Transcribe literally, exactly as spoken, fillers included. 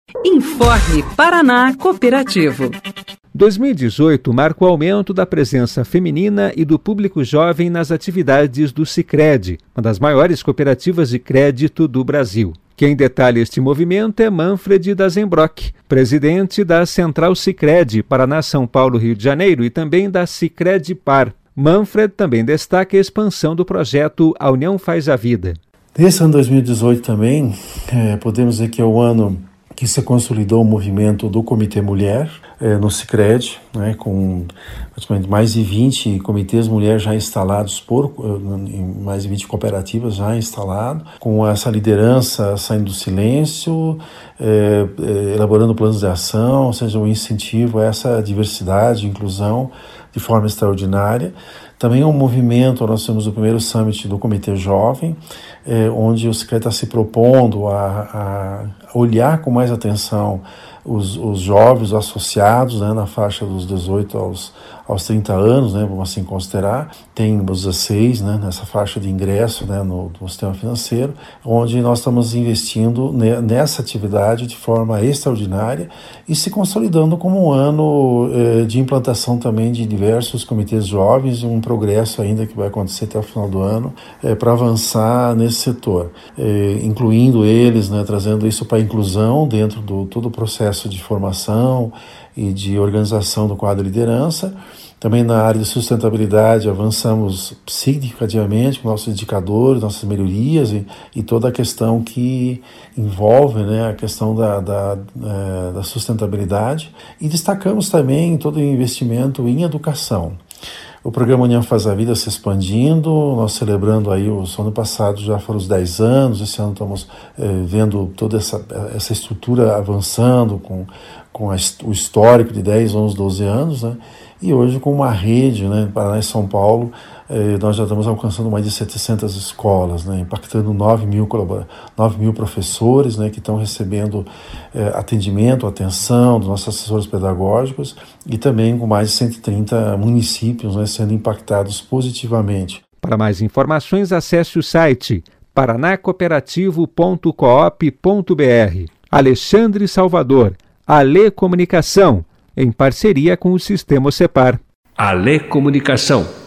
Informe Paraná Cooperativo. dois mil e dezoito marca o aumento da presença feminina e do público jovem nas atividades do Sicredi, uma das maiores cooperativas de crédito do Brasil. Quem detalha este movimento é Manfred Dazenbrock, presidente da Central Sicredi, Paraná, São Paulo, Rio de Janeiro, e também da Sicredi Par. Manfred também destaca a expansão do projeto A União Faz a Vida. Nesse ano dois mil e dezoito também, é, podemos dizer que é o ano que se consolidou o movimento do Comitê Mulher é, no Sicredi, né, com praticamente mais de vinte comitês mulher já instalados, por em mais de vinte cooperativas já instalados, com essa liderança saindo do silêncio, é, é, elaborando planos de ação, ou seja, um incentivo a essa diversidade e inclusão de forma extraordinária. Também é um movimento, nós temos o primeiro summit do Comitê Jovem, é, onde o Sicredi está se propondo a, a olhar com mais atenção os, os jovens, os associados, né, na faixa dos dezoito aos, aos trinta anos, né, vamos assim considerar, tem os dezesseis, né, nessa faixa de ingresso, né, no, no sistema financeiro, onde nós estamos investindo ne, nessa atividade de forma extraordinária e se consolidando como um ano eh, de implantação também de diversos comitês jovens, um progresso ainda que vai acontecer até o final do ano eh, para avançar nesse setor, eh, incluindo eles, né, trazendo isso para a inclusão dentro do todo o processo de formação e de organização do quadro de liderança. Também na área de sustentabilidade avançamos significativamente com nossos indicadores, nossas melhorias e, e toda a questão que envolve, né, a questão da, da, da sustentabilidade. E destacamos também todo o investimento em educação. O programa União Faz a Vida se expandindo, nós celebrando aí, o ano passado já foram os dez anos, esse ano estamos eh, vendo toda essa, essa estrutura avançando com, com a, o histórico de dez, onze, doze anos, né? E hoje com uma rede, né, Paraná e São Paulo, eh, nós já estamos alcançando mais de setecentas escolas, né, impactando nove mil, nove mil professores, né, que estão recebendo eh, atendimento, atenção dos nossos assessores pedagógicos e também com mais de cento e trinta municípios, né, sendo impactados positivamente. Para mais informações, acesse o site paraná cooperativo ponto coop ponto br. Alexandre Salvador, Ale Comunicação, em parceria com o Sistema Cepar. Ale Comunicação.